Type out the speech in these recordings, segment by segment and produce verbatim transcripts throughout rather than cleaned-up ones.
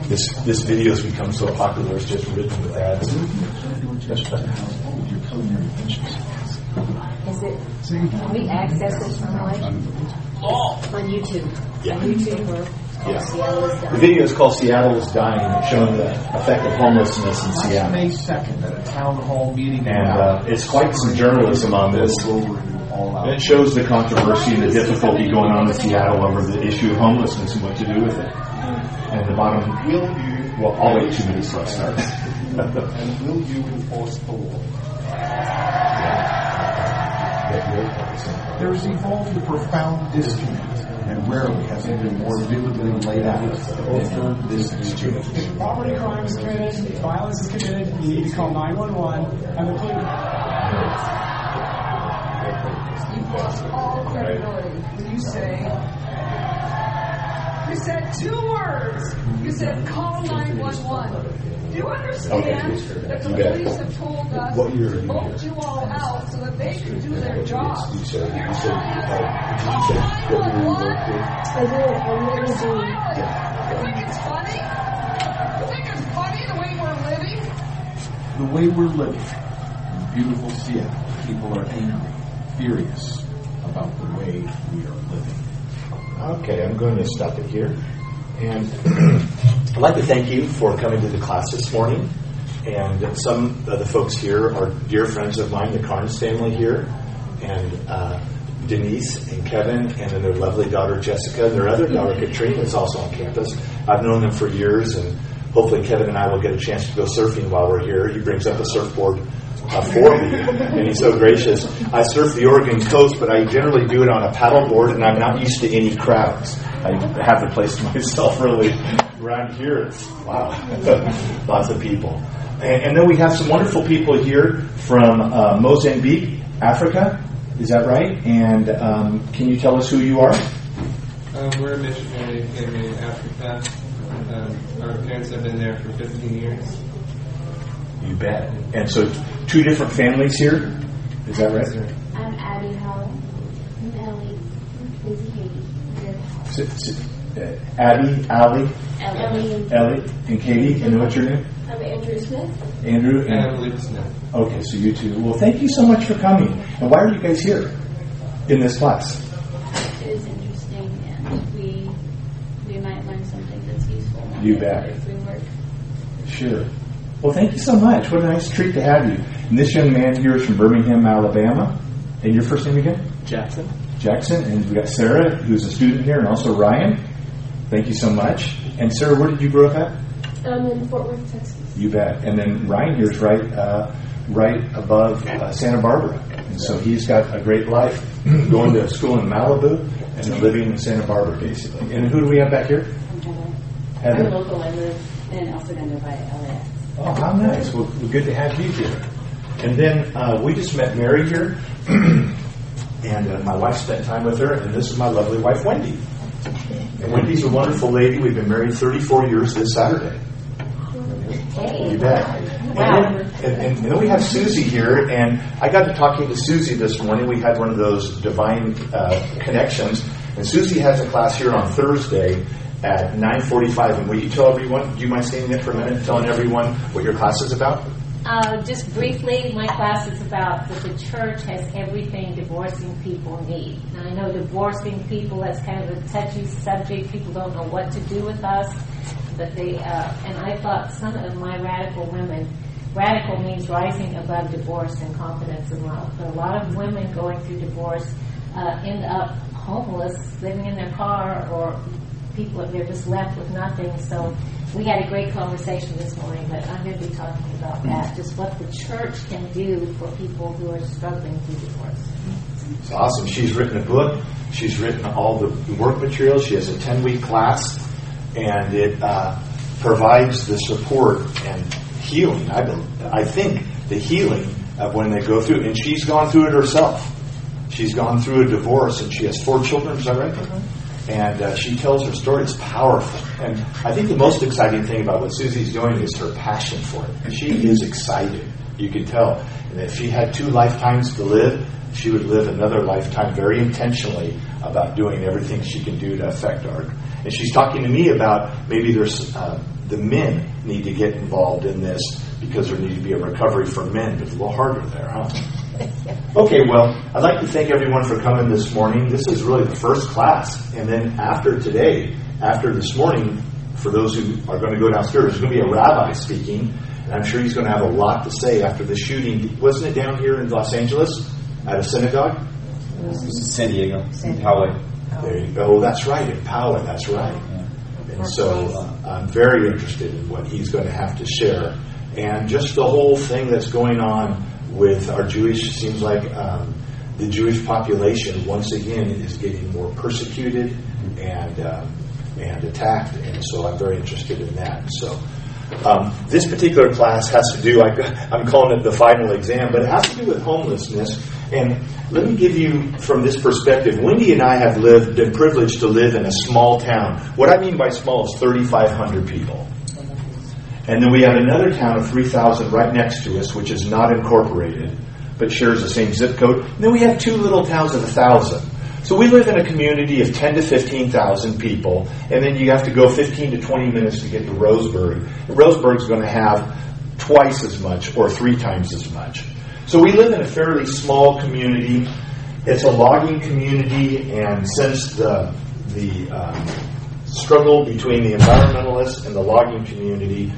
this this video has become so popular, it's just written with ads. Is it, can we access this from like, on YouTube? Yeah. On YouTube or Yeah. Seattle is The Dying? video is called Seattle is Dying, showing the effect of homelessness in Seattle. May second at a town hall meeting. And uh, it's quite some journalism on this. And it shows the controversy and the difficulty going on in Seattle over the issue of homelessness and what to do with it. And the bottom, well, I'll wait two minutes till I start. And will you enforce the law? There is evolved a profound disconnect, and rarely has it been more vividly laid out than this exchange. If property crime is committed, if violence is committed, you need to call nine one one and the police. You've lost all credibility when you say, you said two words. You said call nine one one. Do you understand Okay. that the You bet. police have told us What year are to you vote here? you all out so that they can do their job? You said, You're you said, trying to uh, call you said, what year you nine one one. worked with? I do it. I'm You're really doing silent. You think it's funny? You think it's funny the way we're living? The way we're living in beautiful Seattle, people are angry, furious about the way we are living. Okay, I'm going to stop it here. And I'd like to thank you for coming to the class this morning. And some of the folks here are dear friends of mine, the Carnes family here, and uh, Denise and Kevin, and then their lovely daughter Jessica, and their other daughter Katrina is also on campus. I've known them for years, and hopefully Kevin and I will get a chance to go surfing while we're here. He brings up a surfboard uh, for me, and he's so gracious. I surf the Oregon coast, but I generally do it on a paddleboard, and I'm not used to any crowds. I have the place to myself really. Around here, it's wow, lots of people. And, and then we have some wonderful people here from uh, Mozambique, Africa. Is that right? And um, can you tell us who you are? Um, we're a missionary family in Africa. Um, our parents have been there for fifteen years. You bet. And so two different families here? Is that right? I'm Abby Howell. I'm Ellie. This is Katie. S- s- uh, Abby, Allie, Ellie. and- Ellie, and Katie. And what's your name? I'm Andrew Smith. Andrew? And And, Luke Smith. okay, so you two. Well, thank you so much for coming. And why are you guys here in this class? It is interesting, and we we might learn something that's useful. You bet. If we work. Sure. Well, thank you so much. What a nice treat to have you. And this young man here is from Birmingham, Alabama. And your first name again? Jackson. Jackson. And we've got Sarah, who's a student here, and also Ryan. Thank you so much. And Sarah, where did you grow up at? I'm in Fort Worth, Texas. You bet. And then Ryan here is right uh, right above uh, Santa Barbara. And so he's got a great life going to school in Malibu and then living in Santa Barbara, basically. And who do we have back here? I'm Heather. Heather. I'm local. I live in El Segundo by L A X. Oh, how nice. Well, good to have you here. And then uh, we just met Mary here, and uh, my wife spent time with her, and this is my lovely wife, Wendy. And Wendy's a wonderful lady. We've been married thirty-four years this Saturday. Hey. You bet. Wow. And, then, and, and, and then we have Susie here, and I got to talking to Susie this morning. We had one of those divine uh, connections, and Susie has a class here on Thursday at nine forty-five. And will you tell everyone, do you mind staying there for a minute, telling everyone what your class is about? Uh, just briefly, my class is about that the church has everything divorcing people need. Now, I know divorcing people, that's kind of a touchy subject. People don't know what to do with us. But they, uh, and I thought some of my radical women, radical means rising above divorce and confidence in love. But a lot of women going through divorce uh, end up homeless, living in their car, or people, they're just left with nothing. So we had a great conversation this morning, but I'm going to be talking about that, just what the church can do for people who are struggling through divorce. It's awesome. She's written a book. She's written all the work materials. She has a ten-week class, and it uh, provides the support and healing. I, I think the healing of when they go through, and she's gone through it herself. She's gone through a divorce, and she has four children. Is that right? Mm-hmm. And uh, she tells her story. It's powerful. And I think the most exciting thing about what Susie's doing is her passion for it. And she is excited. You can tell. And if she had two lifetimes to live, she would live another lifetime very intentionally about doing everything she can do to affect art. And she's talking to me about maybe there's uh, the men need to get involved in this because there needs to be a recovery for men. It's a little harder there, huh? Okay, well, I'd like to thank everyone for coming this morning. This is really the first class. And then after today, after this morning, for those who are going to go downstairs, there's going to be a rabbi speaking. And I'm sure he's going to have a lot to say after the shooting. Wasn't it down here in Los Angeles at a synagogue? This is San Diego, in Poway. There you go. Oh, that's right, in Poway, that's right. Yeah. And so uh, I'm very interested in what he's going to have to share. And just the whole thing that's going on with our Jewish, seems like um, the Jewish population, once again, is getting more persecuted and um, and attacked. And so I'm very interested in that. So um, this particular class has to do, I, I'm calling it the final exam, but it has to do with homelessness. And let me give you from this perspective. Wendy and I have lived, been privileged to live in a small town. What I mean by small is thirty-five hundred people. And then we have another town of three thousand right next to us, which is not incorporated, but shares the same zip code. And then we have two little towns of one thousand. So we live in a community of ten to fifteen thousand people, and then you have to go fifteen to twenty minutes to get to Roseburg. And Roseburg's going to have twice as much or three times as much. So we live in a fairly small community. It's a logging community, and since the the um, struggle between the environmentalists and the logging community,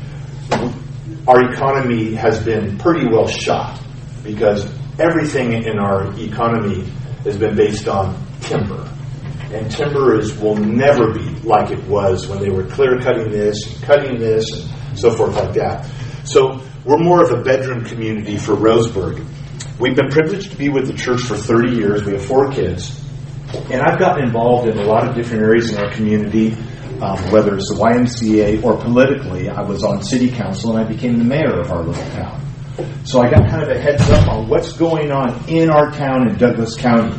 our economy has been pretty well shot because everything in our economy has been based on timber. And timber is will never be like it was when they were clear cutting this and cutting this and so forth like that. So we're more of a bedroom community for Roseburg. We've been privileged to be with the church for thirty years. We have four kids. And I've gotten involved in a lot of different areas in our community, um, whether it's the Y M C A or politically. I was on city council and I became the mayor of our little town. So I got kind of a heads up on what's going on in our town in Douglas County.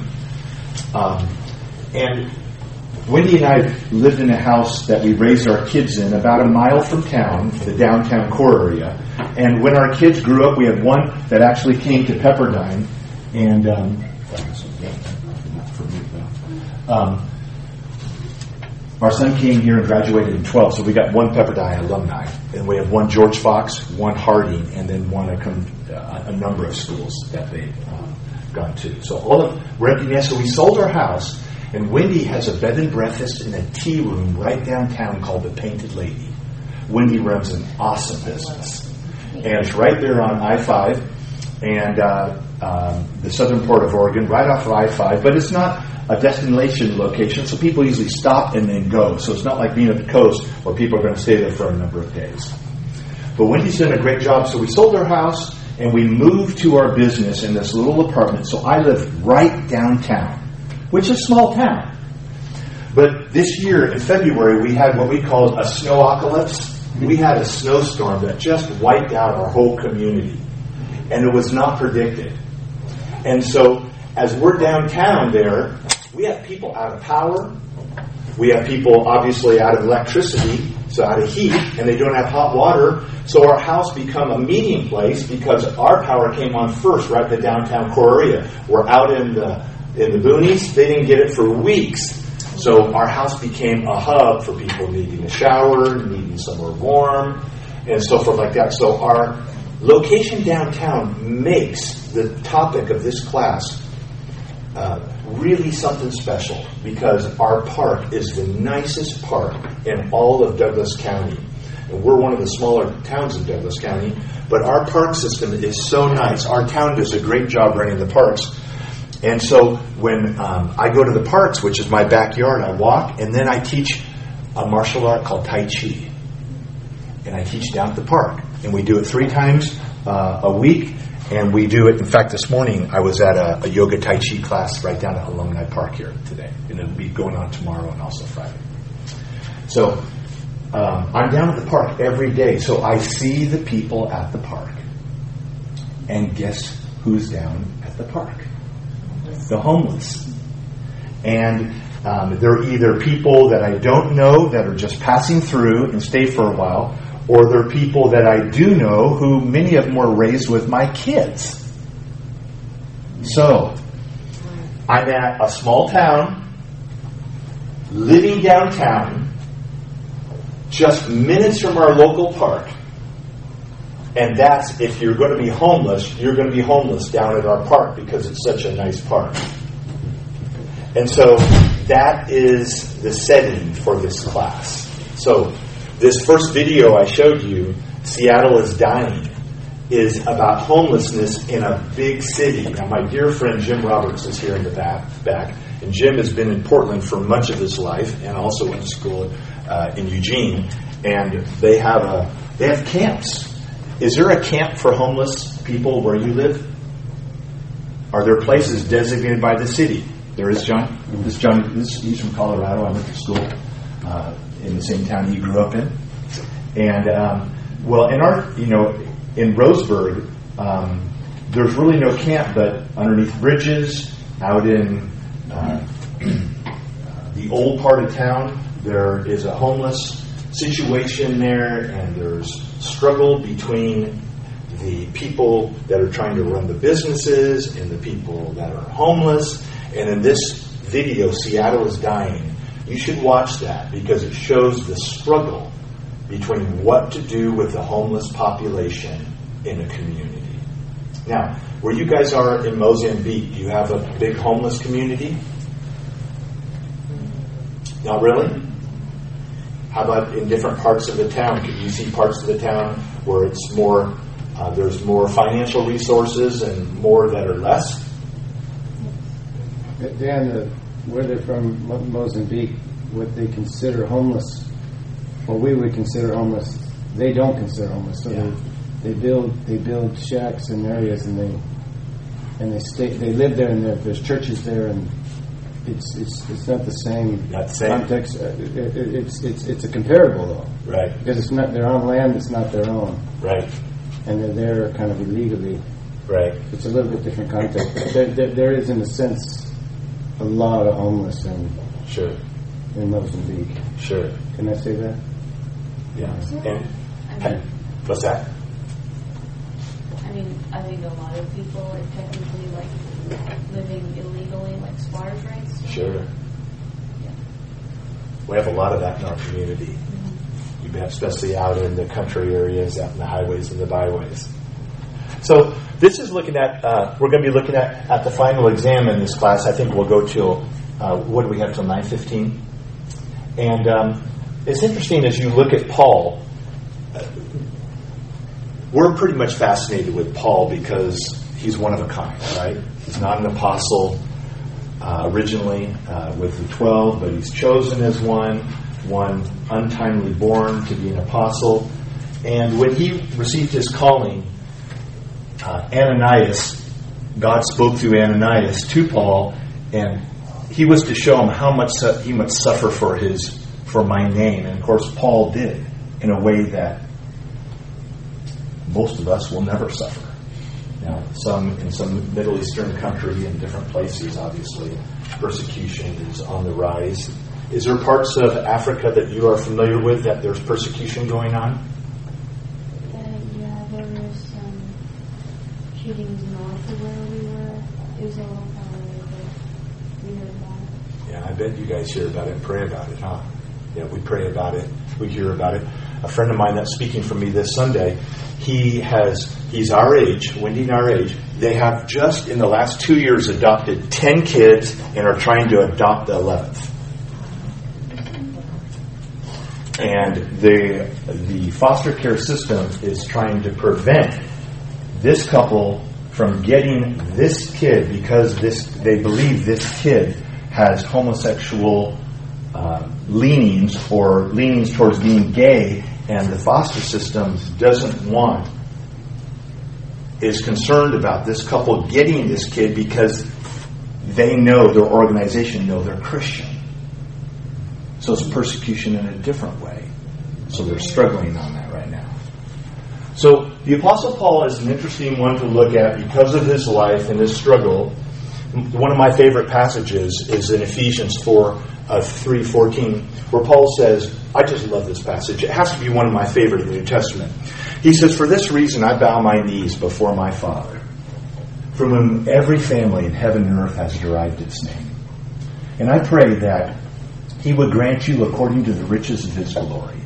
Um, and Wendy and I lived in a house that we raised our kids in about a mile from town, the downtown core area. And when our kids grew up, we had one that actually came to Pepperdine. And um, um, our son came here and graduated in twelve, so we got one Pepperdine alumni. And we have one George Fox, one Harding, and then one a, a number of schools that they've um, gone to. So all of we're empty nest. So we sold our house. And Wendy has a bed and breakfast in a tea room right downtown called the Painted Lady. Wendy runs an awesome business. And it's right there on I five and uh, um, the southern part of Oregon, right off of I five. But it's not a destination location, so people usually stop and then go. So it's not like being at the coast where people are going to stay there for a number of days. But Wendy's done a great job. So we sold our house and we moved to our business in this little apartment. So I live right downtown, which is a small town. But this year, in February, we had what we called a snowocalypse. We had a snowstorm that just wiped out our whole community. And it was not predicted. And so, as we're downtown there, we have people out of power. We have people, obviously, out of electricity, so out of heat, and they don't have hot water. So our house become a meeting place because our power came on first, right in the downtown core area. We're out in the In the boonies, they didn't get it for weeks. So our house became a hub for people needing a shower, needing somewhere warm, and so forth like that. So our location downtown makes the topic of this class uh, really something special because our park is the nicest park in all of Douglas County. And we're one of the smaller towns in Douglas County, but our park system is so nice. Our town does a great job running the parks. And so when um, I go to the parks, which is my backyard, I walk, and then I teach a martial art called Tai Chi. And I teach down at the park. And we do it three times uh, a week. And we do it, in fact, this morning I was at a, a yoga Tai Chi class right down at Alumni Park here today. And it'll be going on tomorrow and also Friday. So um, I'm down at the park every day. So I see the people at the park. And guess who's down at the park? The homeless. And um, they're either people that I don't know that are just passing through and stay for a while, or they're people that I do know who many of them were raised with my kids. So, I'm at a small town, living downtown, just minutes from our local park. And that's, if you're going to be homeless, you're going to be homeless down at our park because it's such a nice park. And so that is the setting for this class. So this first video I showed you, Seattle is Dying, is about homelessness in a big city. Now my dear friend Jim Roberts is here in the back, back and Jim has been in Portland for much of his life and also went to school uh, in Eugene. And they have a they have camps. Is there a camp for homeless people where you live? Are there places designated by the city? There is, John. This John, this, he's from Colorado. I went to school uh, in the same town he grew up in. And um, well, in our, you know, in Roseburg, um, there's really no camp, but underneath bridges, out in uh, the old part of town, there is a homeless situation there, and there's struggle between the people that are trying to run the businesses and the people that are homeless. And in this video, Seattle is Dying, you should watch that because it shows the struggle between what to do with the homeless population in a community. Now, where you guys are in Mozambique, do you have a big homeless community? Not really? How about in different parts of the town? Can you see parts of the town where it's more, uh, there's more financial resources and more that are less? Dan, uh, where they're from, Mo- Mozambique, what they consider homeless, what we would consider homeless, they don't consider homeless. So Yeah. they, they build they build shacks in areas, and they and they stay they live there, and there's churches there, and it's it's it's not the same, Not the same. context. Uh, it, it, it's it's it's a comparable though, Right. because it's not they're on land that's not their own, Right. and they're there kind of illegally. Right. It's a little bit different context. But there, there, there is, in a sense, a lot of homeless in Sure. in Mozambique. Sure. Can I say that? Yeah. And I mean, what's that? I mean, I think a lot of people are technically like living illegally, like squatters' rights. Sure. Yeah. We have a lot of that in our community. Mm-hmm. You bet, especially out in the country areas, out in the highways and the byways. So this is looking at, uh, we're going to be looking at, at the final exam in this class. I think we'll go till, uh, what do we have, till nine fifteen? And um, it's interesting as you look at Paul, uh, we're pretty much fascinated with Paul because he's one of a kind, right? He's not an apostle uh, originally uh, with the twelve, but he's chosen as one, one untimely born to be an apostle. And when he received his calling, Uh, Ananias, God spoke through Ananias to Paul, and he was to show him how much su- he must suffer for his for my name. And of course, Paul did in a way that most of us will never suffer. Now, some in some Middle Eastern country in different places, obviously, persecution is on the rise. Is there parts of Africa that you are familiar with that there's persecution going on? Uh, yeah, there was some shootings north of where we were. It was a long time ago, but we heard about it. Yeah, I bet you guys hear about it and pray about it, huh? Yeah, we pray about it. We hear about it. A friend of mine that's speaking for me this Sunday, he has, he's our age, Wendy and our age. They have just in the last two years adopted ten kids and are trying to adopt the eleventh. And the the foster care system is trying to prevent this couple from getting this kid because this they believe this kid has homosexual uh, leanings or leanings towards being gay, and the foster system doesn't want, is concerned about this couple getting this kid because they know, their organization know they're Christian. So it's persecution in a different way. So they're struggling on that right now. So the Apostle Paul is an interesting one to look at because of his life and his struggle. One of my favorite passages is in Ephesians four, uh, three fourteen, where Paul says, I just love this passage. It has to be one of my favorite in the New Testament. He says, for this reason I bow my knees before my Father, from whom every family in heaven and earth has derived its name. And I pray that he would grant you according to the riches of his glory,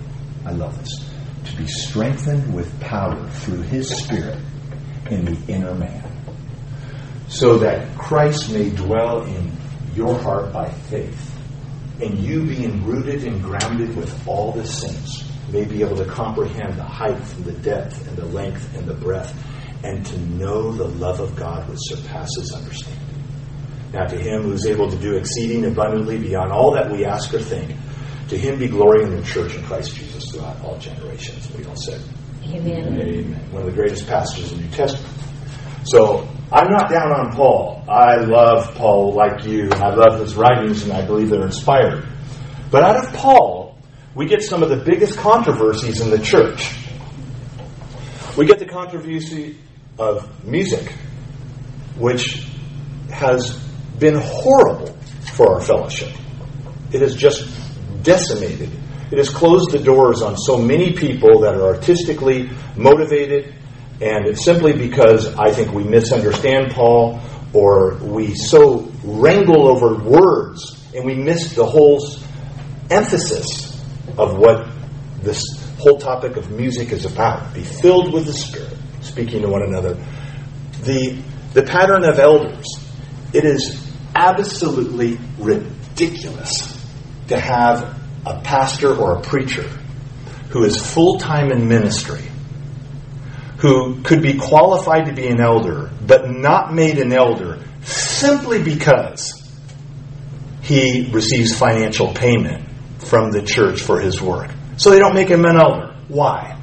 I love this, to be strengthened with power through his Spirit in the inner man, so that Christ may dwell in your heart by faith, and you being rooted and grounded with all the saints may be able to comprehend the height and the depth and the length and the breadth, and to know the love of God which surpasses understanding. Now to him who is able to do exceeding abundantly beyond all that we ask or think, to him be glory in the church in Christ Jesus throughout all generations. We all said, Amen. Amen. One of the greatest passages in the New Testament. So I'm not down on Paul. I love Paul like you, and I love his writings, and I believe they're inspired. But out of Paul, we get some of the biggest controversies in the church. We get the controversy of music, which has been horrible for our fellowship. It has just decimated. It has closed the doors on so many people that are artistically motivated, and it's simply because I think we misunderstand Paul, or we so wrangle over words and we miss the whole emphasis of what this whole topic of music is about. Be filled with the Spirit, speaking to one another. The, the pattern of elders, it is absolutely ridiculous to have a pastor or a preacher who is full-time in ministry, who could be qualified to be an elder, but not made an elder simply because he receives financial payment from the church for his work. So they don't make him an elder. Why?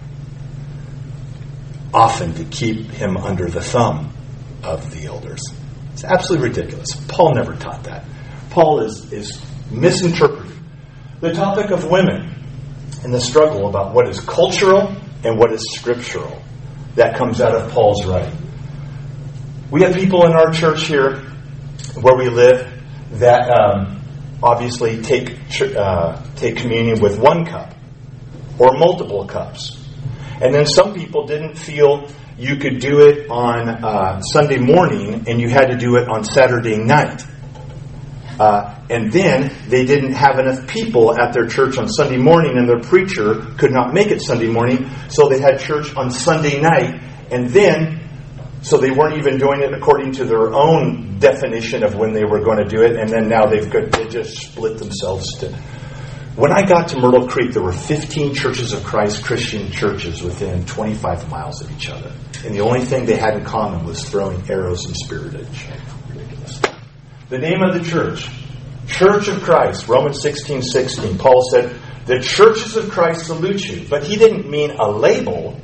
Often to keep him under the thumb of the elders. It's absolutely ridiculous. Paul never taught that. Paul is, is misinterpreting the topic of women and the struggle about what is cultural and what is scriptural. That comes out of Paul's writing. We have people in our church here where we live that um, obviously take uh, take communion with one cup or multiple cups. And then some people didn't feel you could do it on uh, Sunday morning and you had to do it on Saturday night. Uh, and then they didn't have enough people at their church on Sunday morning, and their preacher could not make it Sunday morning, so they had church on Sunday night. And then, so they weren't even doing it according to their own definition of when they were going to do it. And then now they've got, they just split themselves. To. When I got to Myrtle Creek, there were fifteen Churches of Christ Christian churches within twenty-five miles of each other, and the only thing they had in common was throwing arrows and spiritage. Ridiculous. The name of the church, Church of Christ, Romans sixteen sixteen. Paul said, the churches of Christ salute you. But he didn't mean a label.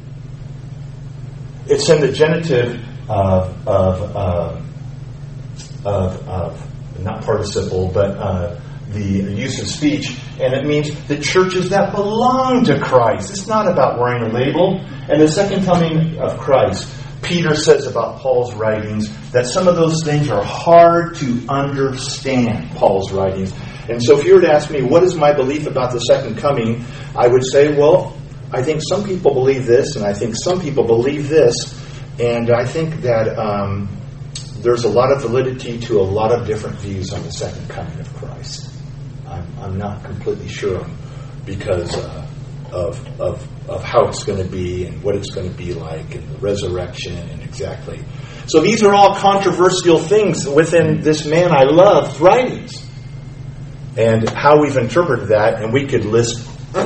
It's in the genitive of, of, uh, of, of not participle, but uh, the use of speech. And it means the churches that belong to Christ. It's not about wearing a label. And the second coming of Christ, Peter says about Paul's writings that some of those things are hard to understand, Paul's writings. And so if you were to ask me, what is my belief about the second coming? I would say, well, I think some people believe this, and I think some people believe this. And I think that um, there's a lot of validity to a lot of different views on the second coming of Christ. I'm, I'm not completely sure because uh, of, of, of how it's going to be and what it's going to be like and the resurrection and exactly. So these are all controversial things within this man I love writings. And how we've interpreted that, and we could list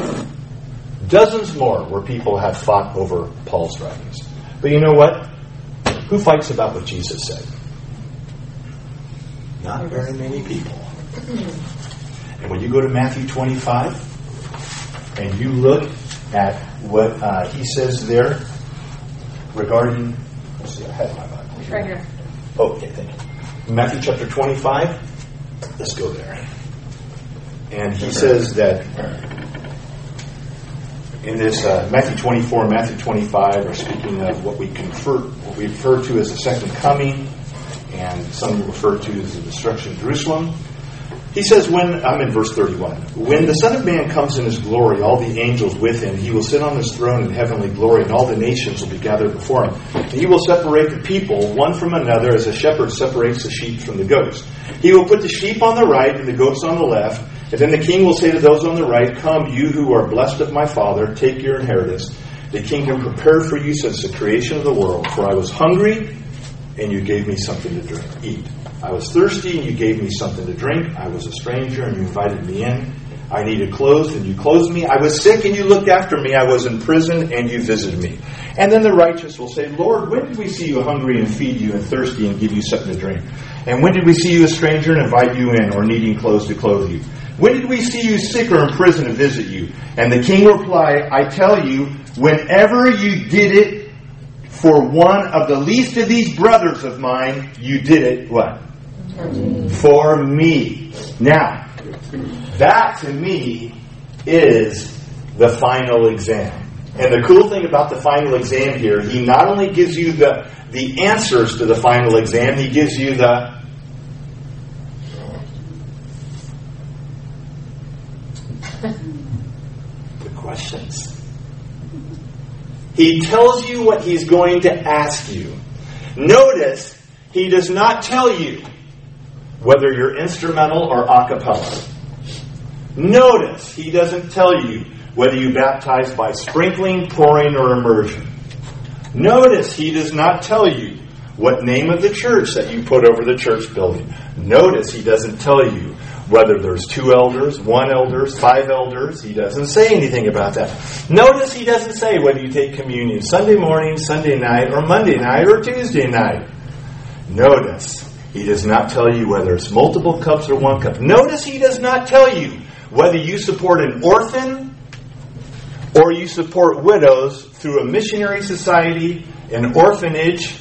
dozens more where people have fought over Paul's writings. But you know what? Who fights about what Jesus said? Not very many people. And when you go to Matthew twenty-five and you look at what uh, he says there regarding, let's see, I had my Bible here. Right here. Oh, okay, thank you. Matthew chapter twenty-five. Let's go there. And he says that in this uh, Matthew twenty-four and Matthew twenty-five are speaking of what we confer, what we refer to as the second coming, and some refer to as the destruction of Jerusalem. He says, when, I'm in verse thirty-one, when the Son of Man comes in his glory, all the angels with him, he will sit on his throne in heavenly glory, and all the nations will be gathered before him. And he will separate the people one from another as a shepherd separates the sheep from the goats. He will put the sheep on the right and the goats on the left. And then the king will say to those on the right, come, you who are blessed of my Father, take your inheritance, the kingdom prepared for you since the creation of the world. For I was hungry, and you gave me something to drink, eat. I was thirsty, and you gave me something to drink. I was a stranger, and you invited me in. I needed clothes, and you clothed me. I was sick, and you looked after me. I was in prison, and you visited me. And then the righteous will say, Lord, when did we see you hungry and feed you, and thirsty and give you something to drink? And when did we see you a stranger and invite you in, or needing clothes to clothe you? When did we see you sick or in prison to visit you? And the king replied, I tell you, whenever you did it for one of the least of these brothers of mine, you did it, what? For me. Now, that to me is the final exam. And the cool thing about the final exam here, he not only gives you the, the answers to the final exam, he gives you the the questions. He tells you what he's going to ask you. Notice, he does not tell you whether you're instrumental or a cappella. Notice, he doesn't tell you whether you baptize by sprinkling, pouring, or immersion. Notice, he does not tell you what name of the church that you put over the church building. Notice, he doesn't tell you whether there's two elders, one elders, five elders. He doesn't say anything about that. Notice, he doesn't say whether you take communion Sunday morning, Sunday night, or Monday night, or Tuesday night. Notice, he does not tell you whether it's multiple cups or one cup. Notice, he does not tell you whether you support an orphan or you support widows through a missionary society, an orphanage,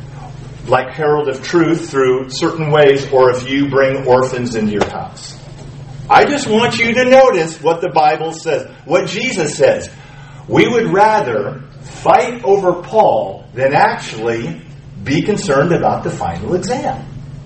like Herald of Truth, through certain ways, or if you bring orphans into your house. I just want you to notice what the Bible says, what Jesus says. We would rather fight over Paul than actually be concerned about the final exam.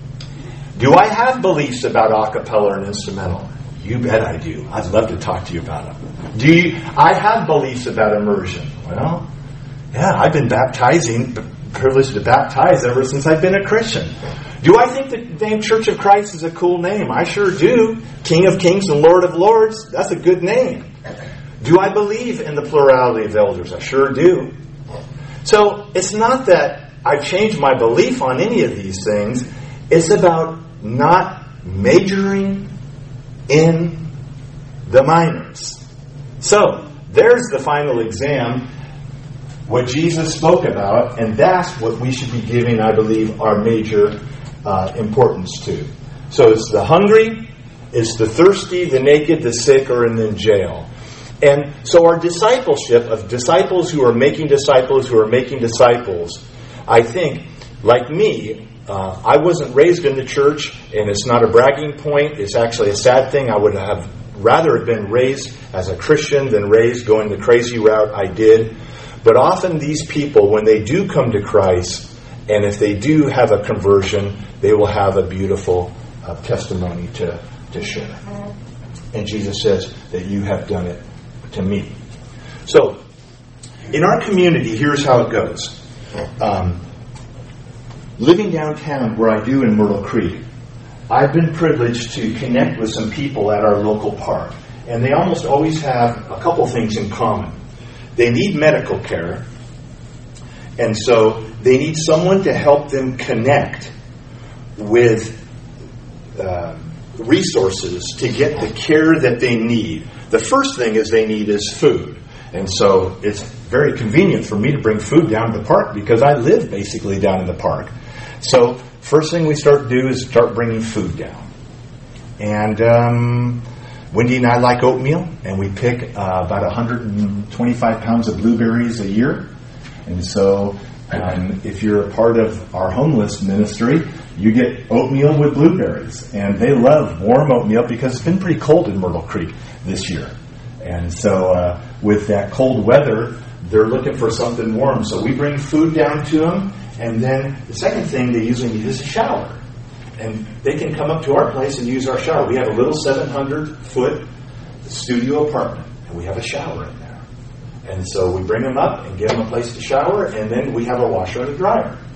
Do I have beliefs about a cappella and instrumental? You bet I do. I'd love to talk to you about them. Do you? I have beliefs about immersion. Well, yeah, I've been baptizing, privileged to baptize ever since I've been a Christian. Do I think the name Church of Christ is a cool name? I sure do. King of Kings and Lord of Lords, that's a good name. Do I believe in the plurality of elders? I sure do. So it's not that I've changed my belief on any of these things. It's about not majoring in the minors. So, there's the final exam, what Jesus spoke about, and that's what we should be giving, I believe, our major uh, importance to. So it's the hungry, it's the thirsty, the naked, the sick, or in the jail. And so our discipleship of disciples who are making disciples who are making disciples, I think, like me, Uh, I wasn't raised in the church, and it's not a bragging point. It's actually a sad thing. I would have rather have been raised as a Christian than raised going the crazy route I did. But often these people, when they do come to Christ, and if they do have a conversion, they will have a beautiful uh, testimony to, to share. And Jesus says that you have done it to me. So, in our community, here's how it goes. Um, Living downtown, where I do in Myrtle Creek, I've been privileged to connect with some people at our local park. And they almost always have a couple things in common. They need medical care. And so they need someone to help them connect with uh, resources to get the care that they need. The first thing is they need is food. And so it's very convenient for me to bring food down to the park because I live basically down in the park. So first thing we start to do is start bringing food down. And um, Wendy and I like oatmeal, and we pick uh, about one hundred twenty-five pounds of blueberries a year. And so um, if you're a part of our homeless ministry, you get oatmeal with blueberries. And they love warm oatmeal because it's been pretty cold in Myrtle Creek this year. And so uh, with that cold weather, they're looking for something warm. So we bring food down to them. And then the second thing they usually need is a shower. And they can come up to our place and use our shower. We have a little seven hundred foot studio apartment. And we have a shower in there. And so we bring them up and give them a place to shower. And then we have a washer and a dryer.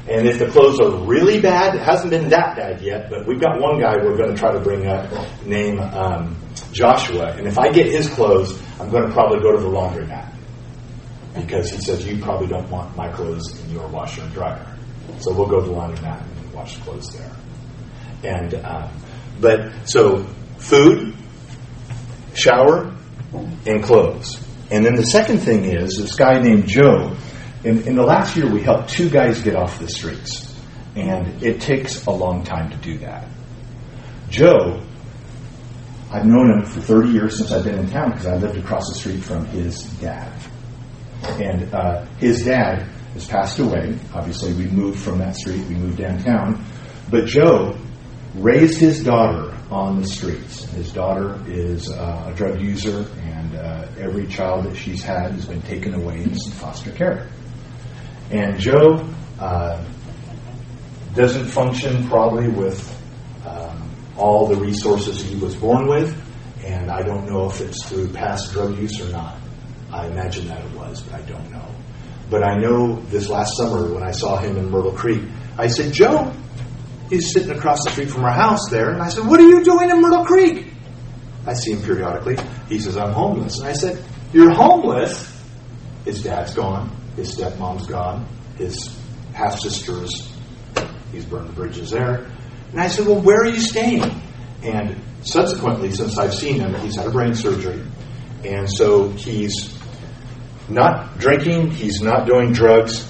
And if the clothes are really bad, it hasn't been that bad yet, but we've got one guy we're going to try to bring up named um, Joshua. And if I get his clothes, I'm going to probably go to the laundromat. Because he says, you probably don't want my clothes in your washer and dryer. So we'll go to the laundromat and wash the clothes there. And um, But, so, food, shower, and clothes. And then the second thing is, this guy named Joe, in, in the last year we helped two guys get off the streets. And it takes a long time to do that. Joe, I've known him for thirty years since I've been in town because I lived across the street from his dad. And uh, his dad has passed away. Obviously, we moved from that street. We moved downtown. But Joe raised his daughter on the streets. His daughter is uh, a drug user, and uh, every child that she's had has been taken away into some foster care. And Joe uh, doesn't function probably with um, all the resources he was born with, and I don't know if it's through past drug use or not. I imagine that it was, but I don't know. But I know this last summer when I saw him in Myrtle Creek, I said, Joe, he's sitting across the street from our house there. And I said, what are you doing in Myrtle Creek? I see him periodically. He says, I'm homeless. And I said, you're homeless? His dad's gone. His stepmom's gone. His half-sister's, he's burned the bridges there. And I said, well, where are you staying? And subsequently, since I've seen him, he's had a brain surgery. And so he's not drinking. He's not doing drugs.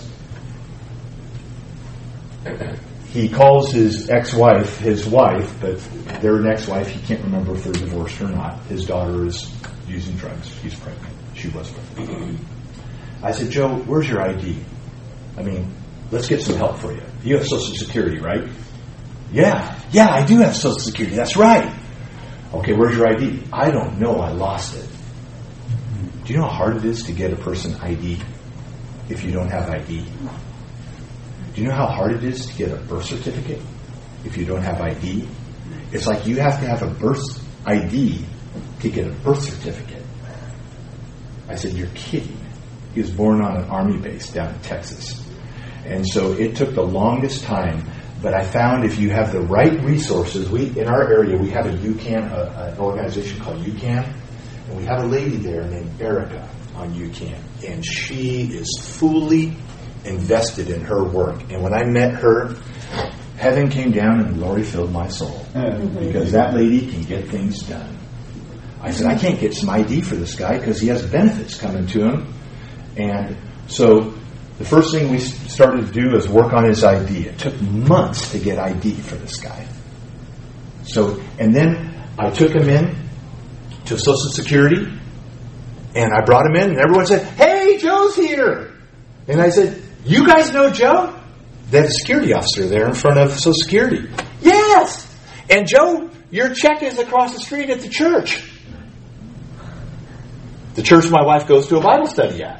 He calls his ex-wife his wife, but they're an ex-wife. He can't remember if they're divorced or not. His daughter is using drugs. She's pregnant. She was pregnant. I said, Joe, where's your I D? I mean, let's get some help for you. You have Social Security, right? Yeah. Yeah, I do have Social Security. That's right. Okay, where's your I D? I don't know. I lost it. Do you know how hard it is to get a person I D if you don't have I D? Do you know how hard it is to get a birth certificate if you don't have I D? It's like you have to have a birth I D to get a birth certificate. I said, you're kidding. He was born on an army base down in Texas. And so it took the longest time, but I found if you have the right resources, we in our area, we have a U CAN, a, an organization called U CAN, and we have a lady there named Erica on U CAN, and she is fully invested in her work. And when I met her, heaven came down and glory filled my soul. Because that lady can get things done. I said, I can't get some I D for this guy because he has benefits coming to him. And so the first thing we started to do is work on his I D. It took months to get I D for this guy. So, and then I took him in to Social Security, and I brought him in, and everyone said, hey, Joe's here. And I said, you guys know Joe? They had a security officer there in front of Social Security. Yes! And Joe, your check is across the street at the church. The church my wife goes to a Bible study at.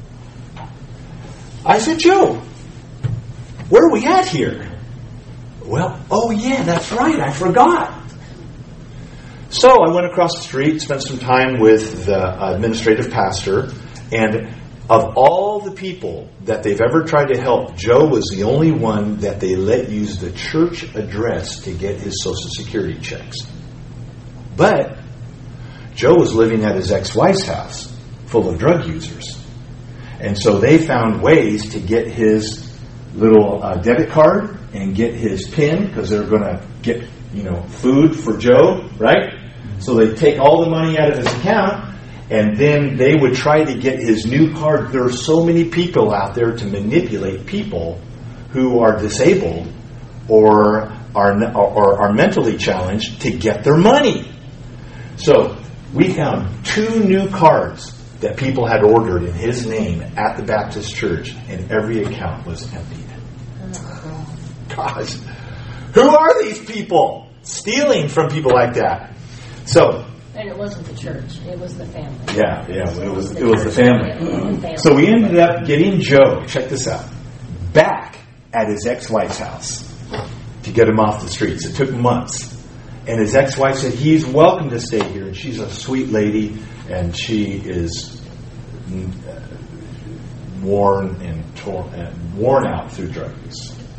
I said, Joe, where are we at here? Well, oh yeah, that's right, I forgot. So I went across the street, spent some time with the administrative pastor, and of all the people that they've ever tried to help, Joe was the only one that they let use the church address to get his Social Security checks. But Joe was living at his ex-wife's house, full of drug users. And so they found ways to get his little uh, debit card and get his PIN, because they're going to get, you know, food for Joe, right? So they take all the money out of his account, and then they would try to get his new card. There are so many people out there to manipulate people who are disabled or are or are mentally challenged to get their money. So we found two new cards that people had ordered in his name at the Baptist church, and every account was emptied. Gosh, who are these people stealing from people like that? So, and it wasn't the church; it was the family. Yeah, yeah, it was it was the family. So we ended up getting Joe. Check this out. Back at his ex-wife's house to get him off the streets. It took months. And his ex-wife said, he's welcome to stay here. And she's a sweet lady, and she is worn and torn, and worn out through drug use.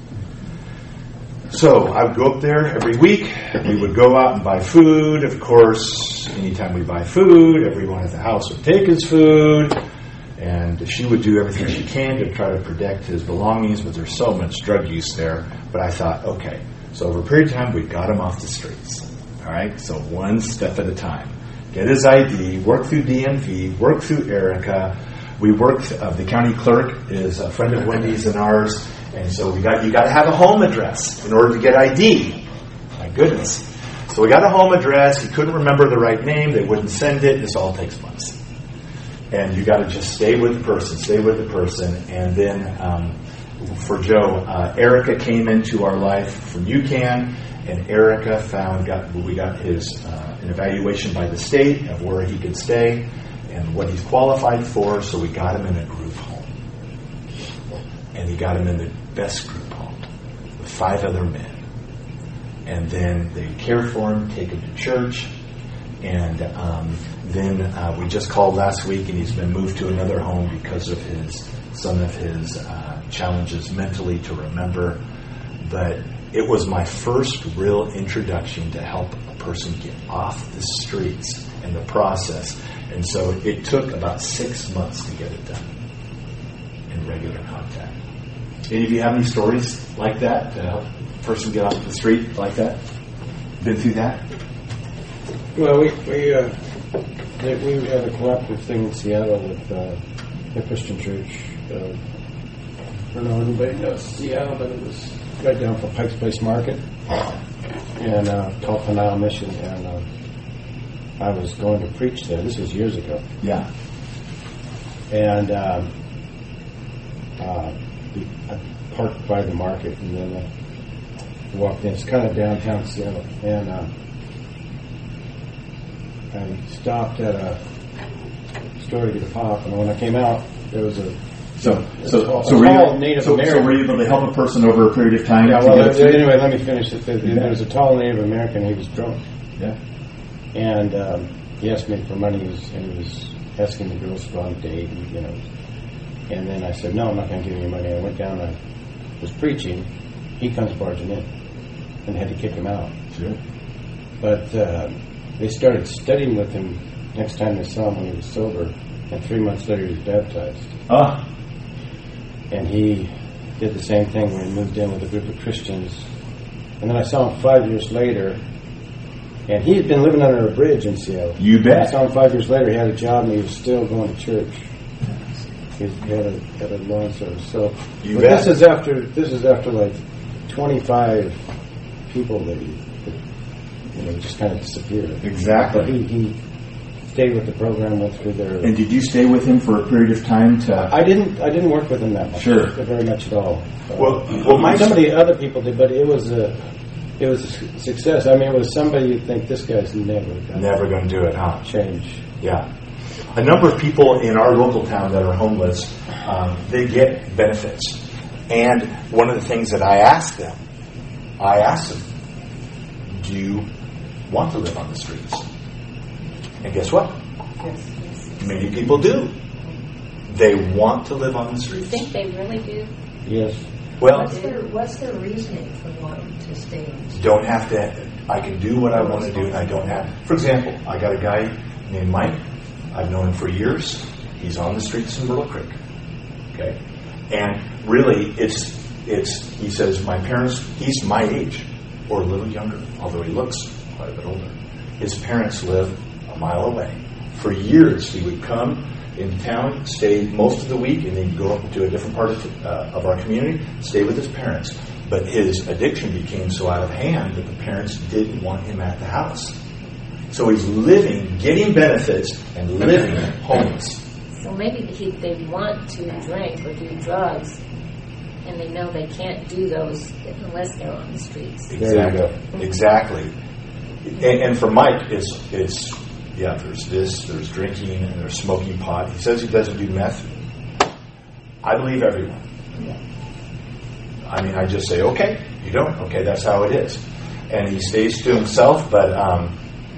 So I would go up there every week. We would go out and buy food. Of course, anytime we buy food, everyone at the house would take his food. And she would do everything she can to try to protect his belongings, but there's so much drug use there. But I thought, okay, so over a period of time, we got him off the streets. All right, so one step at a time. Get his I D, work through D M V, work through Erica. We worked, uh, the county clerk is a friend of Wendy's and ours, and so we got you got to have a home address in order to get I D. My goodness. So we got a home address. He couldn't remember the right name. They wouldn't send it. This all takes months. And you got to just stay with the person, stay with the person. And then um, for Joe, uh, Erica came into our life from UCAN, and Erica found got we got his uh, an evaluation by the state of where he could stay and what he's qualified for. So we got him in a group home, and he got him in the best group home with five other men. And then they care for him, take him to church. And um, then uh, we just called last week, and he's been moved to another home because of his some of his uh, challenges mentally to remember. But it was my first real introduction to help a person get off the streets and the process. And so it took about six months to get it done in regular contact. Any of you have any stories like that to help a person get off the street like that? Been through that? Well, we we uh, we had a cooperative thing in Seattle with uh, a Christian church. Uh, I don't know if anybody knows Seattle, but it was right down from Pike's Place Market, and uh, called Peniel Mission. And uh, I was going to preach there. This was years ago. Yeah. And um, uh, I parked by the market, and then I walked in. It's kind of downtown Seattle, and. Uh, I stopped at a store to get a pop, and when I came out, there was a so a, so a, a so, were tall you, Native so, American. so were you able to help a person over a period of time? Yeah, to well, get uh, anyway, let me finish it. There, yeah. there was a tall Native American. He was drunk. Yeah. And um, he asked me for money, he was, and he was asking the girls to go on a date, and, you know. And then I said, no, I'm not going to give you any money. I went down, I was preaching. He comes barging in, and had to kick him out. Sure. But uh, they started studying with him next time they saw him when he was sober, and three months later he was baptized. Ah. And he did the same thing when he moved in with a group of Christians. And then I saw him five years later, and he had been living under a bridge in Seattle. You bet. I saw him five years later, he had a job, and he was still going to church. He had a, had a lawn service. So you but bet. this is after this is after like twenty-five people that he that, you know, just kind of disappeared. Exactly. But he, he stayed with the program, went through their. And did you stay with him for a period of time to? I didn't. I didn't work with him that much. Sure. Very much at all. Well, well, my some of the other people did, but it was a, it was a success. I mean, it was somebody you'd think this guy's never gonna never going to do it, huh? change. Yeah. A number of people in our local town that are homeless, um, they get benefits. And one of the things that I ask them, I ask them, do you want to live on the streets? And guess what? Yes. Many people do. They want to live on the You streets. think they really do? Yes. Well, What's their, what's their reasoning for wanting to stay on the street? don't have to, I can do what I want to do and I don't have. For example, I got a guy named Mike. I've known him for years. He's on the streets in Myrtle Creek. Okay? And really, it's, it's, he says, my parents, he's my age, or a little younger, although he looks quite a bit older. His parents live a mile away. For years, he would come in town, stay most of the week, and then go up to a different part of, uh, of our community, stay with his parents. But his addiction became so out of hand that the parents didn't want him at the house. So he's living, getting benefits, and living homeless. So maybe he, they want to drink or do drugs, and they know they can't do those unless they're on the streets. Exactly. Exactly. And, and for Mike, it's it's yeah. There's this. There's drinking, and there's smoking pot. He says he doesn't do meth. I believe everyone. I mean, I just say, okay, you don't. Okay, that's how it is. And he stays to himself, but um,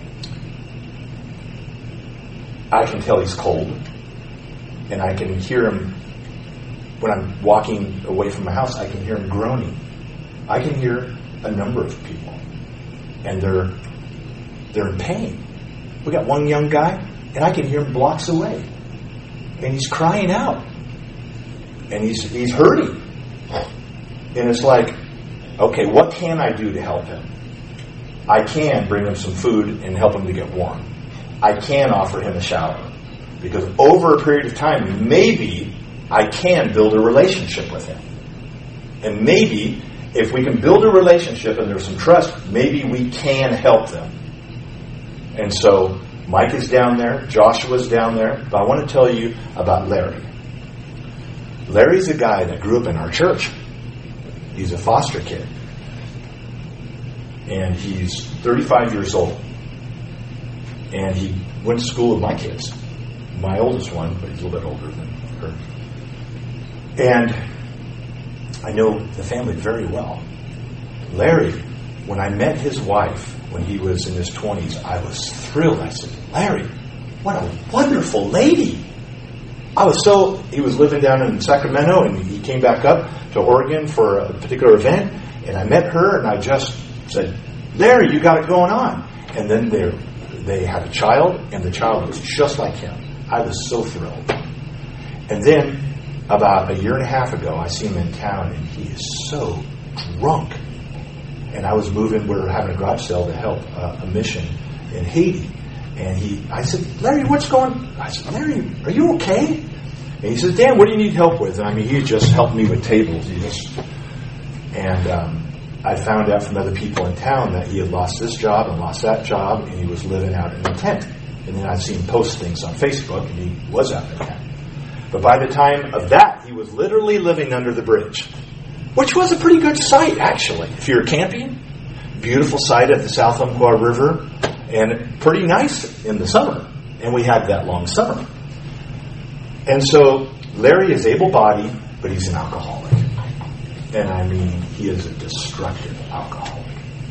I can tell he's cold, and I can hear him when I'm walking away from my house. I can hear him groaning. I can hear a number of people, and they're they're in pain. We got one young guy, and I can hear him blocks away, and he's crying out, and he's he's hurting, and it's like, okay, what can I do to help him? I can bring him some food and help him to get warm. I can offer him a shower, because over a period of time, maybe I can build a relationship with him, and maybe if we can build a relationship and there's some trust, maybe we can help them. And so Mike is down there, Joshua's down there, but I want to tell you about Larry. Larry's a guy that grew up in our church. He's a foster kid. And he's thirty-five years old. And he went to school with my kids. My oldest one, but he's a little bit older than her. And I know the family very well. Larry, when I met his wife when he was in his twenties, I was thrilled. I said, Larry, what a wonderful lady. I was so, he was living down in Sacramento, and he came back up to Oregon for a particular event, and I met her, and I just said, Larry, you got it going on. And then they they had a child, and the child was just like him. I was so thrilled. And then about a year and a half ago, I see him in town, and he is so drunk. And I was moving, we were having a garage sale to help uh, a mission in Haiti. And he, I said, Larry, what's going on? I said, Larry, are you okay? And he said, Dan, what do you need help with? And I mean, he just helped me with tables. He just, and um, I found out from other people in town that he had lost this job and lost that job, and he was living out in a tent. And then I've seen post things on Facebook, and he was out in a tent. But by the time of that, he was literally living under the bridge, which was a pretty good sight, actually. If you're camping, beautiful sight at the South Umpqua River, and pretty nice in the summer. And we had that long summer. And so Larry is able-bodied, but he's an alcoholic. And I mean, he is a destructive alcoholic.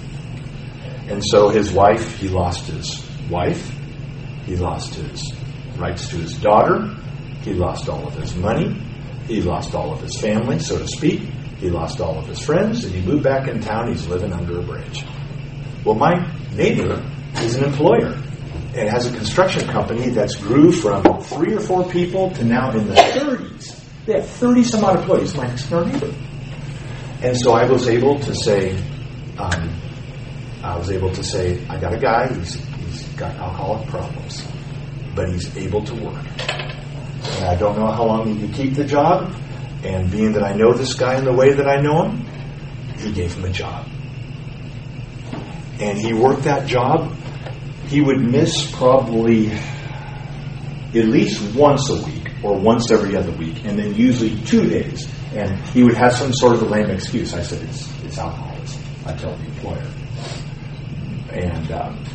And so his wife, he lost his wife. He lost his rights to his daughter. He lost all of his money. He lost all of his family, so to speak. He lost all of his friends, and he moved back in town. He's living under a bridge. Well, my neighbor is an employer and has a construction company that's grew from three or four people to now in the thirties. They have thirty some odd employees, my next door neighbor. And so I was able to say, um, I was able to say, I got a guy, he's, he's got alcoholic problems, but he's able to work. And I don't know how long he can keep the job. And being that I know this guy in the way that I know him, he gave him a job. And he worked that job. He would miss probably at least once a week or once every other week, and then usually two days. And he would have some sort of a lame excuse. I said, it's, it's alcoholism. I tell the employer. And um,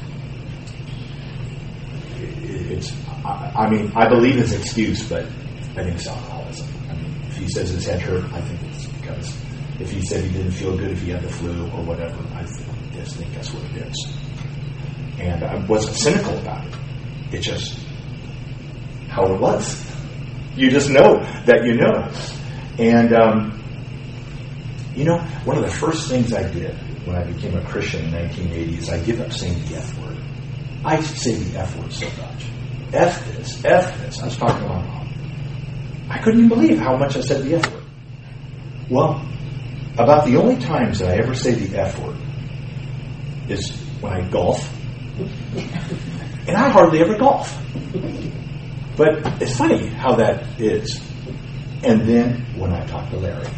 it, it's, I, I mean, I believe his excuse, but I think it's alcoholism. I mean, if he says his head hurt, I think it's because if he said he didn't feel good if he had the flu or whatever, I just think that's what it is. And I wasn't cynical about it. It's just how it was. You just know that you know. And, um, you know, one of the first things I did when I became a Christian in nineteen eighty is I give up saying the F word. I used to say the F word so much. F this, F this. I was talking to my mom. I couldn't even believe how much I said the F word. Well, about the only times that I ever say the F word is when I golf. And I hardly ever golf. But it's funny how that is. And then when I talk to Larry.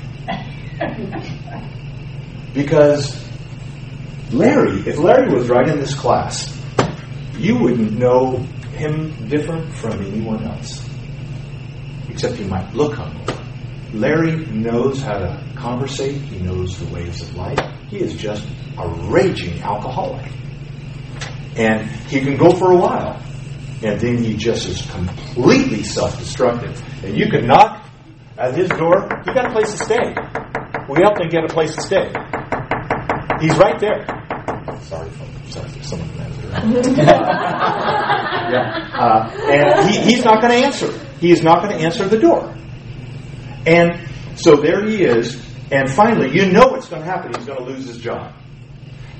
Because Larry, if Larry was right in this class, you wouldn't know him different from anyone else. Except he might look humble. Larry knows how to conversate. He knows the ways of life. He is just a raging alcoholic. And he can go for a while. And then he just is completely self-destructive. And you can knock at his door. He got a place to stay. We helped him get a place to stay. He's right there. Sorry, folks. Sorry for some of that. yeah. uh, and he, he's not going to answer. He is not going to answer the door. And so there he is. And finally, you know what's going to happen. He's going to lose his job.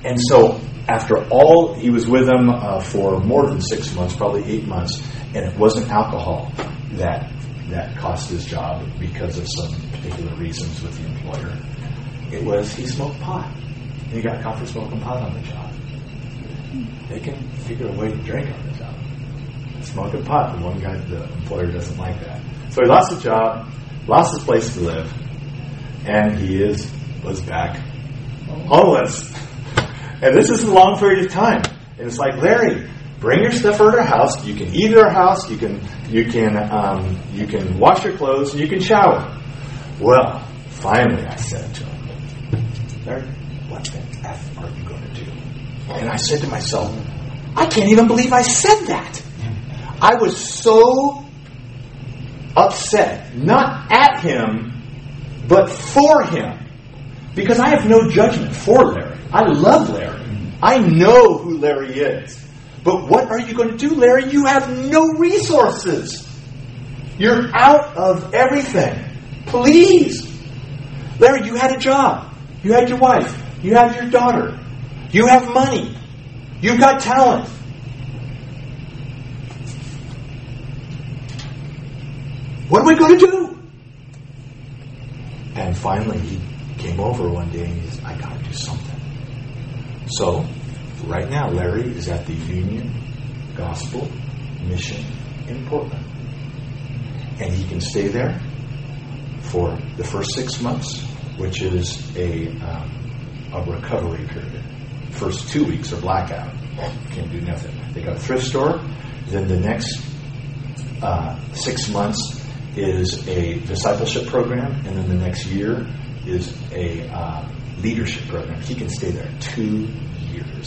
And so after all, he was with them uh, for more than six months, probably eight months, and it wasn't alcohol that that cost his job because of some particular reasons with the employer. It was he smoked pot, and he got caught for smoking pot on the job. They can figure a way to drink on the job. Smoking pot, the one guy, the employer doesn't like that. So he lost his job, lost his place to live, and he is was back homeless. And this is a long period of time. And it's like, Larry, bring your stuff over to our house. You can eat at our house. You can you can um, you can wash your clothes and you can shower. Well, finally, I said to him, Larry, what the F are you going to do? And I said to myself, I can't even believe I said that. I was so upset, not at him, but for him. Because I have no judgment for Larry. I love Larry. I know who Larry is. But what are you going to do, Larry? You have no resources. You're out of everything. Please. Larry, you had a job. You had your wife. You had your daughter. You have money. You've got talent. What am I going to do? And finally, he came over one day and he said, I got to do something. So, right now, Larry is at the Union Gospel Mission in Portland. And he can stay there for the first six months, which is a, um, a recovery period. First two weeks are blackout. Can't do nothing. They got a thrift store. Then the next uh, six months is a discipleship program. And then the next year is a uh, leadership program. He can stay there two years.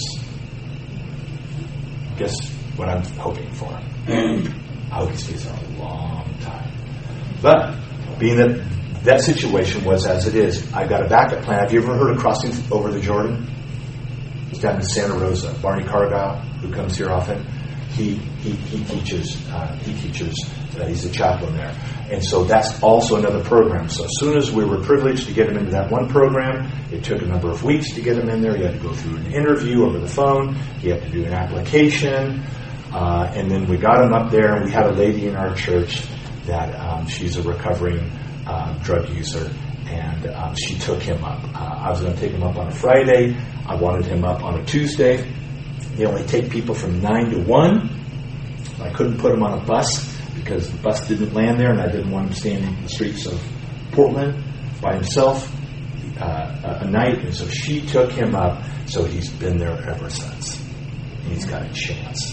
Guess what I'm hoping for? I hope he stays there a long time. But being that that situation was as it is, I've got a backup plan. Have you ever heard of Crossing Over the Jordan? It's down in Santa Rosa. Barney Cargyle, who comes here often, he he, he teaches. Uh, he teaches. Uh, he's a chaplain there. And so that's also another program. So as soon as we were privileged to get him into that one program, it took a number of weeks to get him in there. He had to go through an interview over the phone. He had to do an application. Uh, and then we got him up there, and we had a lady in our church that um, she's a recovering uh, drug user, and um, she took him up. Uh, I was going to take him up on a Friday. I wanted him up on a Tuesday. They only take people from nine to one. I couldn't put him on a bus because the bus didn't land there, and I didn't want him standing in the streets of Portland by himself uh, a night. And so she took him up, so he's been there ever since. And he's got a chance.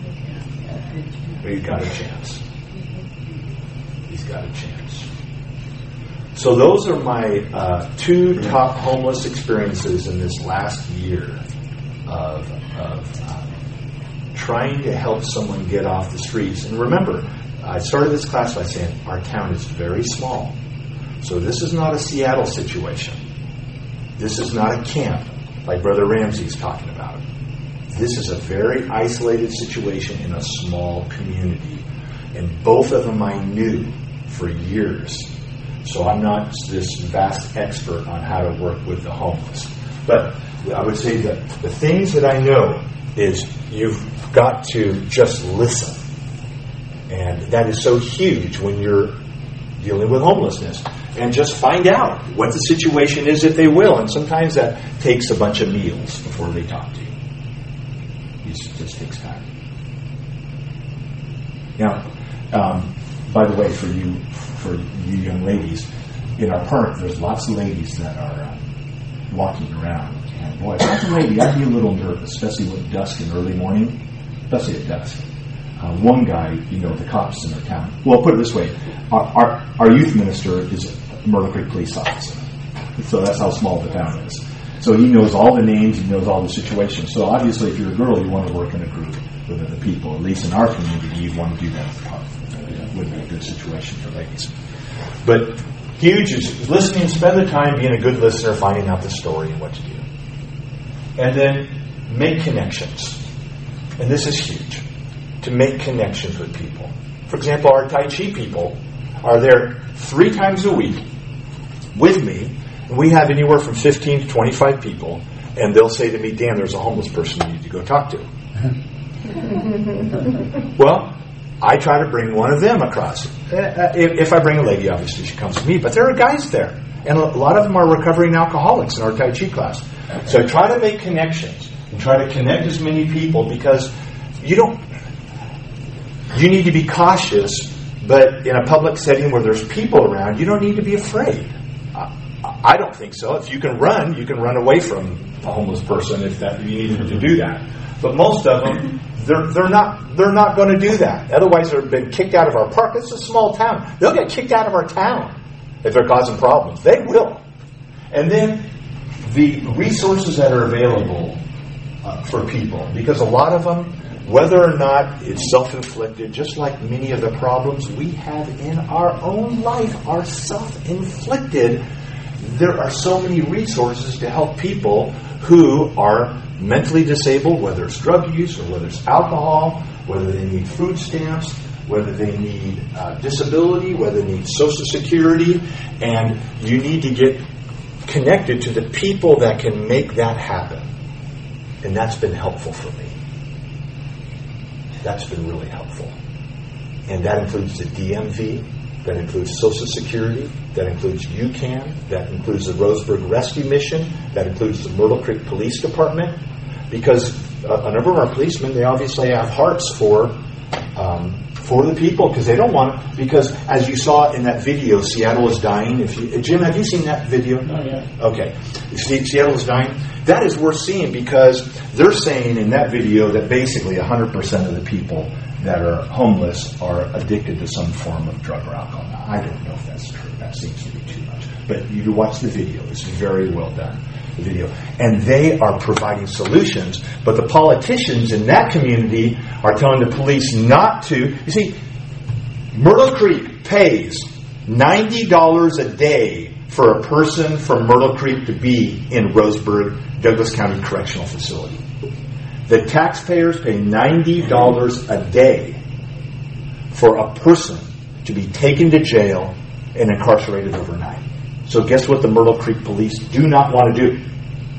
He's got a chance. He's got a chance. So those are my uh, two top homeless experiences in this last year of, of uh, trying to help someone get off the streets. And remember, I started this class by saying our town is very small. So this is not a Seattle situation. This is not a camp like Brother Ramsey's talking about. This is a very isolated situation in a small community. And both of them I knew for years. So I'm not this vast expert on how to work with the homeless. But I would say that the things that I know is you've got to just listen. And that is so huge when you're dealing with homelessness. And just find out what the situation is if they will. And sometimes that takes a bunch of meals before they talk to you. It just takes time. Now, um, by the way, for you for you young ladies, in our park, there's lots of ladies that are uh, walking around. And boy, if I was a lady, I'd be a little nervous, especially at dusk and early morning, especially at dusk. Uh, one guy, you know, the cops in our town. Well, put it this way: our, our our youth minister is a Myrtle Creek police officer, so that's how small the town is. So he knows all the names, he knows all the situations. So obviously, if you're a girl, you want to work in a group with other people. At least in our community, you want to do that. It would be a good situation for ladies. But huge is listening. Spend the time being a good listener, finding out the story and what to do, and then make connections. And this is huge. To make connections with people. For example, our Tai Chi people are there three times a week with me. And we have anywhere from fifteen to twenty-five people. and they'll say to me, Dan, there's a homeless person you need to go talk to. Well, I try to bring one of them across. Uh, if, if I bring a lady, obviously she comes to me, but there are guys there. And a lot of them are recovering alcoholics in our Tai Chi class. So I try to make connections and try to connect as many people, because you don't, you need to be cautious, but in a public setting where there's people around, you don't need to be afraid. I don't think so. If you can run, you can run away from a homeless person if that, you needed to do that. But most of them, they're, they're not they're not going to do that. Otherwise, they've been kicked out of our park. It's a small town. They'll get kicked out of our town if they're causing problems. They will. And then the resources that are available uh, for people, because a lot of them, whether or not it's self-inflicted, just like many of the problems we have in our own life are self-inflicted, there are so many resources to help people who are mentally disabled, whether it's drug use or whether it's alcohol, whether they need food stamps, whether they need uh, disability, whether they need Social Security, and you need to get connected to the people that can make that happen. And that's been helpful for me. That's been really helpful. And that includes the D M V, that includes Social Security, that includes U C A N, that includes the Roseburg Rescue Mission, that includes the Myrtle Creek Police Department, because a, a number of our policemen, they obviously have hearts for um, for the people, because they don't want, because as you saw in that video, Seattle is dying. If you, Jim, have you seen that video? Not yet. Okay. See, Seattle is dying. That is worth seeing, because they're saying in that video that basically one hundred percent of the people that are homeless are addicted to some form of drug or alcohol. Now, I don't know if that's true. That seems to be too much. But you watch the video. It's very well done, the video. And they are providing solutions, but the politicians in that community are telling the police not to. You see, Myrtle Creek pays ninety dollars a day for a person from Myrtle Creek to be in Roseburg, Douglas County Correctional Facility. The taxpayers pay ninety dollars a day for a person to be taken to jail and incarcerated overnight. So guess what the Myrtle Creek police do not want to do?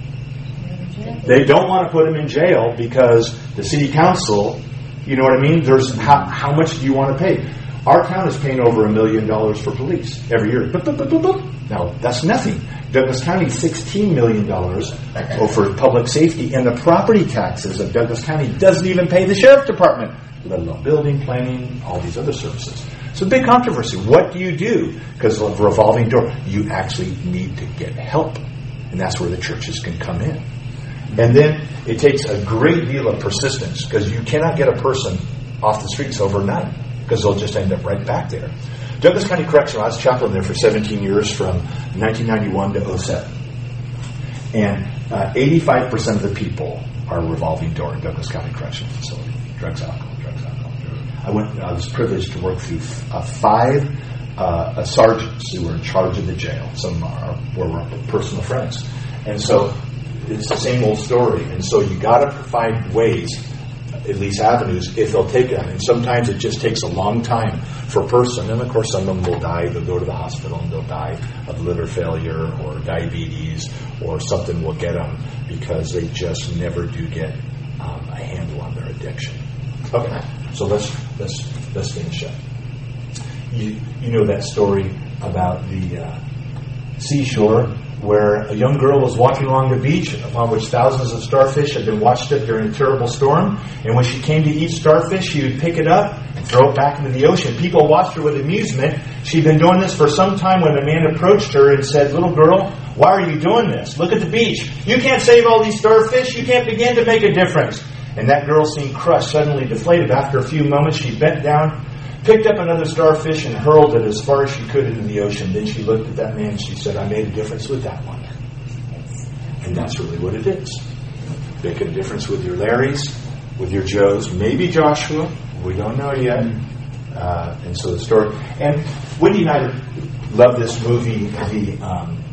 They don't want to put them in jail, because the city council, you know what I mean? There's how, how much do you want to pay? Our town is paying over a million dollars for police every year. Boop, boop, boop, boop, boop. Now, that's nothing. Douglas County, sixteen million dollars for public safety, and the property taxes of Douglas County doesn't even pay the sheriff's department, let alone building, planning, all these other services. It's a big controversy. What do you do? Because of a revolving door, you actually need to get help, and that's where the churches can come in. And then it takes a great deal of persistence, because you cannot get a person off the streets overnight, because they'll just end up right back there. Douglas County Correctional, I was chaplain there for seventeen years, from nineteen ninety-one to oh seven. And uh, eighty-five percent of the people are revolving door in Douglas County Correctional Facility. Drugs, alcohol, drugs, alcohol. I went. I was privileged to work through uh, five uh, sergeants who were in charge of the jail. Some are, were personal friends. And so it's the same old story. And so you got to find ways, at least avenues, if they'll take them. And sometimes it just takes a long time for a person. And of course, some of them will die. They'll go to the hospital and they'll die of liver failure or diabetes, or something will get them because they just never do get um, a handle on their addiction. Okay, so let's let's let's finish up. You you know that story about the uh, seashore, where a young girl was walking along the beach, upon which thousands of starfish had been watched up during a terrible storm. And when she came to eat starfish, she would pick it up and throw it back into the ocean. People watched her with amusement. She'd been doing this for some time when a man approached her and said, "Little girl, why are you doing this? Look at the beach. You can't save all these starfish. You can't begin to make a difference." And that girl seemed crushed, suddenly deflated. After a few moments, she bent down, picked up another starfish, and hurled it as far as she could into the ocean. Then she looked at that man and she said, "I made a difference with that one." And that's really what it is. Make a difference with your Larrys, with your Joes, maybe Joshua. We don't know yet. Uh, and so the story. And Wendy and I love this movie, the um,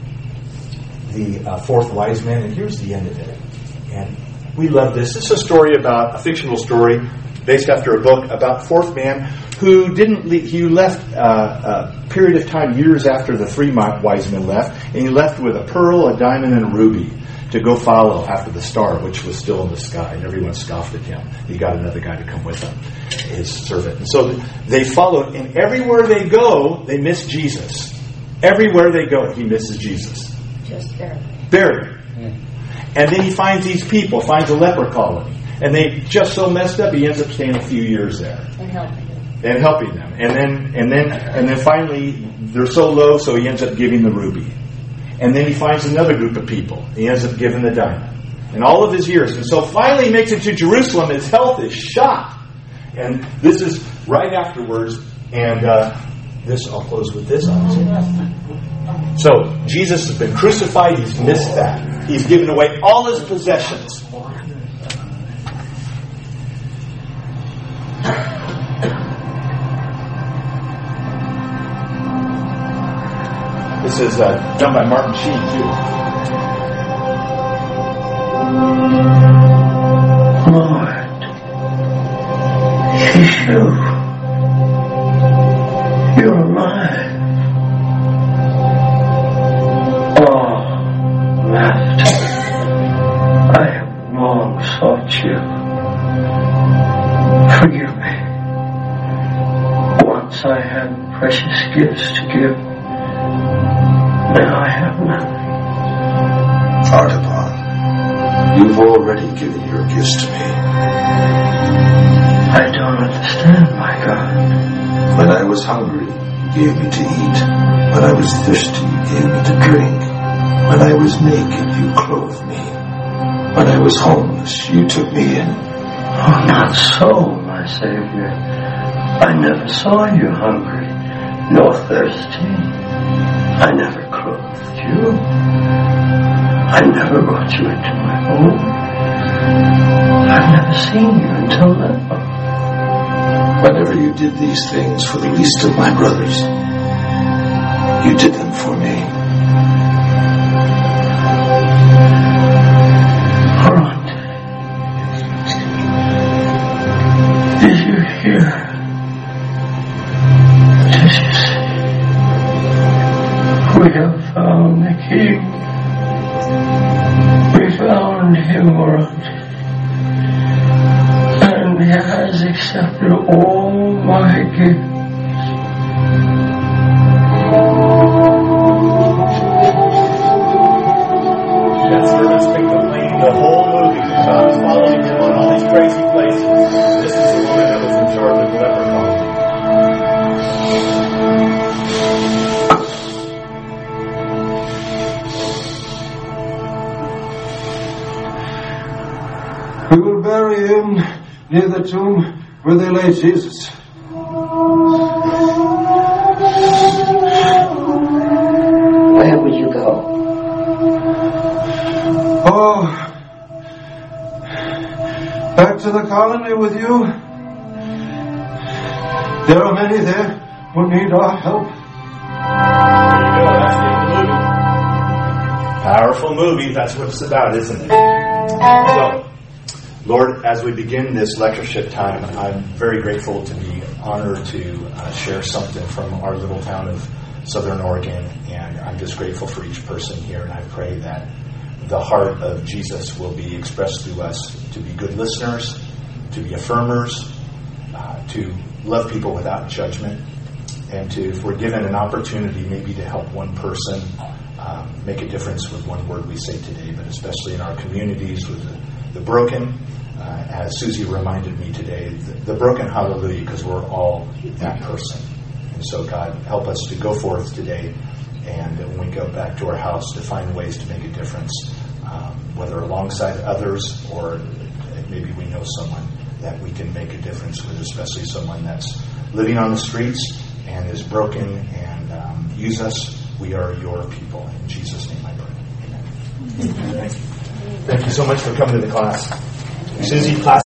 the uh, Fourth Wise Man. And here's the end of it. And we love this. This is a story about, a fictional story based after a book about fourth man who didn't leave, he left uh, a period of time years after the three wise men left, and he left with a pearl, a diamond, and a ruby. to go follow after the star, which was still in the sky, and everyone scoffed at him. He got another guy to come with him, his servant. And so they followed, and everywhere they go, they miss Jesus. Everywhere they go, he misses Jesus. Just barely. Barely. And then he finds these people, finds a leper colony. And they just so messed up, he ends up staying a few years there. And helping them. And helping them. And then and then and then finally they're so low, so he ends up giving the ruby. And then he finds another group of people. He ends up giving the diamond. And all of his years. And so finally he makes it to Jerusalem. His health is shot. And this is right afterwards. And uh, this, I'll close with this. So Jesus has been crucified. He's missed that. He's given away all his possessions. This is uh, done by Martin Sheen, too. Lord, Yeshua, you're alive. Oh, Master, I have long sought you. Forgive me. Once I had precious gifts to give. Now I have nothing. Artaban, you've already given your gifts to me. I don't understand, my God. When I was hungry, you gave me to eat. When I was thirsty, you gave me to drink. When I was naked, you clothed me. When I was homeless, you took me in. Oh, not so, my Savior. I never saw you hungry, nor thirsty. I never clothed you. I never brought you into my home. I've never seen you until now. Whenever you did these things for the least of my brothers, you did them for me. Arant, did you hear? Did you see? We have found the King. We found him, Arant. And he has accepted all my gifts. That servant's been complaining the whole movie about us following him on all these crazy places. This is the woman that was in charge of the leper colony. We will bury him near the tomb where they laid Jesus. Where will you go? Oh, back to the colony with you. There are many there who need our help. There you go, that's the movie. Powerful movie, that's what it's about, isn't it? So, Lord, as we begin this lectureship time, I'm very grateful to be honored to uh, share something from our little town of Southern Oregon, and I'm just grateful for each person here, and I pray that the heart of Jesus will be expressed through us to be good listeners, to be affirmers, uh, to love people without judgment, and to, if we're given an opportunity maybe to help one person um, make a difference with one word we say today, but especially in our communities with the, the broken, uh, as Susie reminded me today, the, the broken hallelujah, because we're all that person. And so God, help us to go forth today, and when we go back to our house, to find ways to make a difference, um, whether alongside others or maybe we know someone that we can make a difference with, especially someone that's living on the streets and is broken, and um, use us. We are your people. In Jesus' name I pray. Amen. Thank you. Thank you so much for coming to the class. Susie, class.